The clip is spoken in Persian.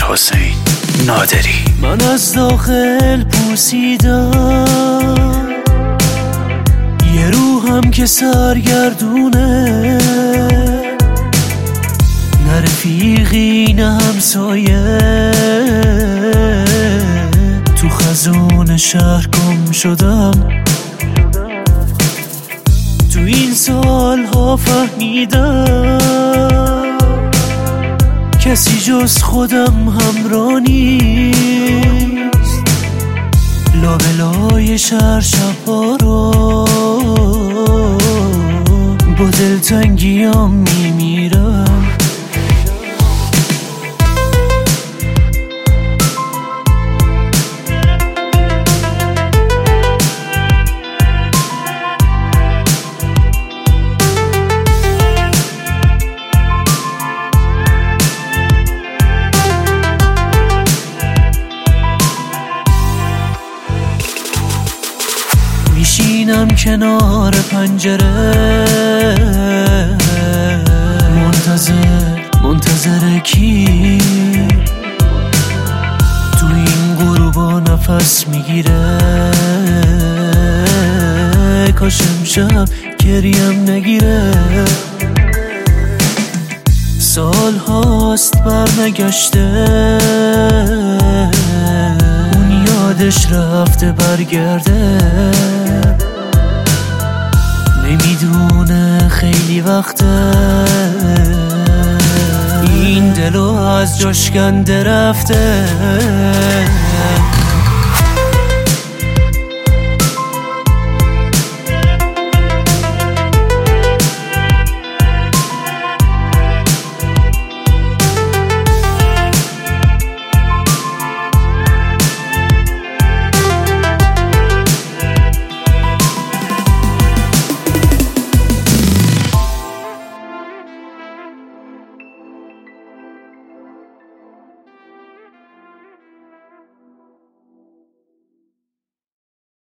حسین نادری. من از داخل پوسیدم یه روحم که سرگردونه، نه رفیقی نه همسایه، تو خزون شهر گم شدم. تو این سالها فهمیدم کسی جز خودم همراه نیست. لابلای شهر شب‌ها رو با دلتنگیام میمیرم. میشینم کنار پنجره منتظر کی تو این غروبا نفس میگیره. کاش امشب گریم نگیره. سال هاست برنگشته، اون یادش رفته برگرده. نمیدونه خیلی وقته این دلو از جاش کنده رفته.